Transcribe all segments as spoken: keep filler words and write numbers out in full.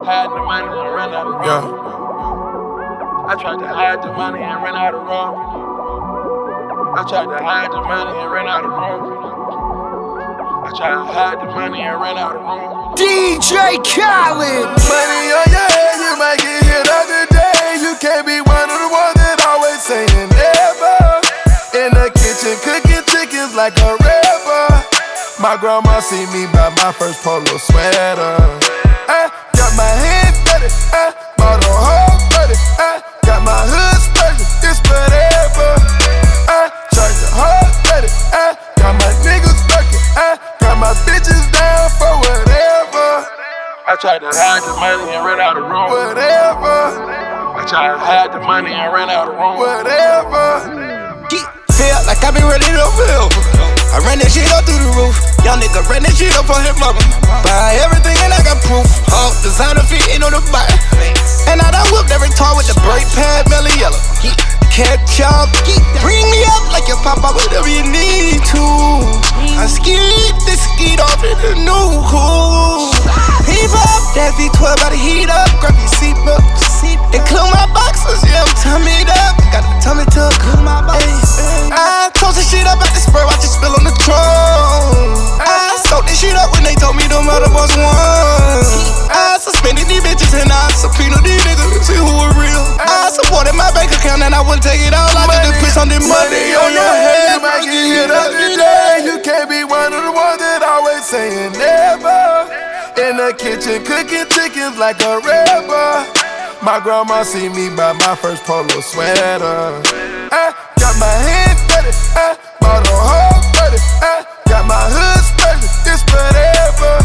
Hide the money and run out of room. Yeah. I tried to hide the money and run out of room. I tried to hide the money and run out of room. I tried to hide the money and run out of room. D J Khaled. Money on your head, you might get hit up today. You can't be one of the ones that always saying never. In the kitchen cooking chickens like a rapper. My grandma see me buy my first polo sweater. I got my head dirty, I bought a whole thirty. I got my hood sturdy, it's whatever. I charge a whole thirty, I got my niggas working. I got my bitches down for whatever. I tried to hide the money and run out of room. Whatever, I tried to hide the money and run out of room. whatever. Feel like I been ready to feel. I ran that shit up through the roof. Young nigga ran that shit up on his mama. Buy everything and I got proof. All designer fitting on the bike. And I done whipped every tar with the brake pad, mellow yellow. Catch up, bring me up like your papa, whatever you need to. I skeet this skeet off in the new cool. Heave up, that V twelve by the heat up. Grab your seatbelt, include my boxers, yeah, I'm tummy up. Got a tummy tuck, ay. I toast this shit up at the spur, watch it spill on the throne. I soaked this shit up when they told me the mother was one. I suspended these bitches and I subpoenaed these niggas to see who were real. I supported my bank account and I wouldn't take it all. I just put some money, money on your head. You might get hit up today. You can't be one of the ones that always saying never. In the kitchen cooking chickens like a rapper. My grandma see me buy my first polo sweater. I got my head dirty, I bought a whole thirty. I got my hood sturdy, it's whatever.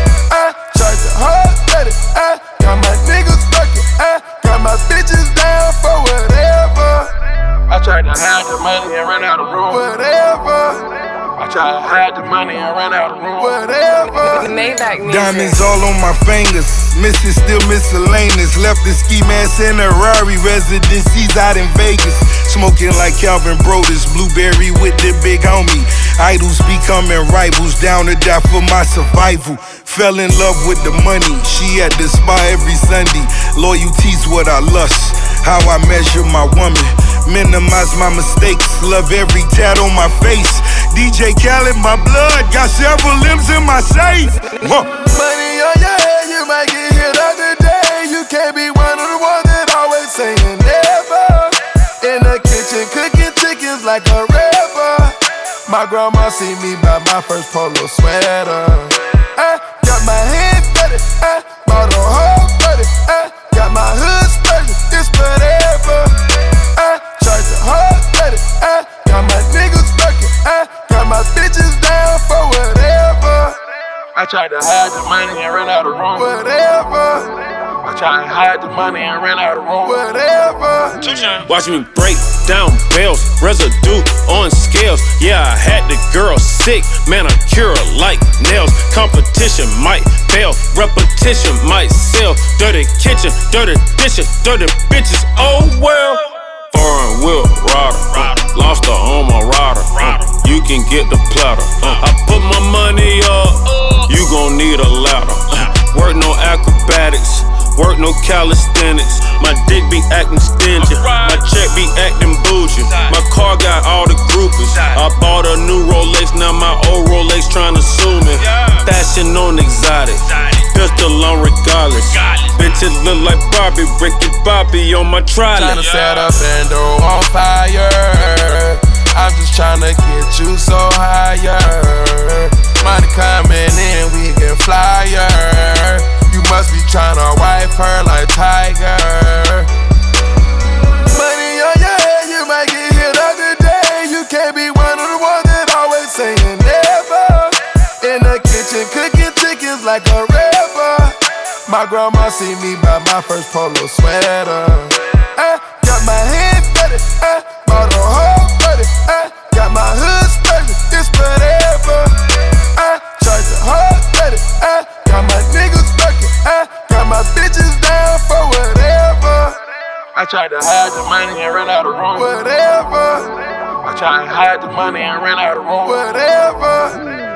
I charge a whole thirty, I got my niggas working. I got my bitches down for whatever. I tried to hide the money and run out of room. Whatever, I tried to hide the money and run out of room. whatever. Maybach music. Diamonds all on my fingers, missus still miscellaneous. Left the ski mask in a Rari, residencies out in Vegas. Smoking like Calvin Brodus, blueberry with the big homie. Idols becoming rivals, down to die for my survival. Fell in love with the money, she at the spa every Sunday. Loyalty's what I lust, how I measure my woman. Minimize my mistakes, love every tat on my face. D J Khaled, my blood, got several limbs in my safe. Whoa. Money on your head, you might get hit up today. You can't be one of the ones that always saying never. In the kitchen cooking chickens like a rapper. My grandma see me buy my first polo sweater. I got my head dirty, I bought a whole thirty. I got my hood sturdy, it's whatever. I charge a whole thirty, I got my niggas working. I got my bitches down for whatever. I tried to hide the money and run out of room. Whatever, I tried to hide the money and run out of room. whatever. Watch me break down bells, residue on scales. Yeah, I had the girl sick, manicure like nails. Competition might fail, repetition might sell. Dirty kitchen, dirty dishes, dirty bitches, oh well. Foreign wheel rider, uh, lost her on my rider. Uh, you can get the platter. Uh, I put my money up, you gon' need a ladder. Uh, work no acrobatics, work no calisthenics. My dick be acting stingy, my check be acting bougie. My car got all the groupies. I bought a new Rolex, now my old Rolex tryna sue me. Fashion on exotic, pistol on regardless. Bitches look like Barbie, Ricky Bobby on my trolley. Tryna set up and throw on fire. I'm just tryna get you so higher. Money coming in, we get flyer. You must be tryna wipe her like Tiger. Money on your head, you might get hit up today. You can't be one of the ones that always saying never. In the kitchen cooking chickens like a rapper. My grandma see me buy my first polo sweater. I got my head dirty, I bought a whole thirty. I got my hood sturdy, it's whatever. I charge a whole thirty, I got my niggas working. I got my bitches down for whatever. I tried to hide the money and run out of room. Whatever, I tried to hide the money and run out of room. whatever.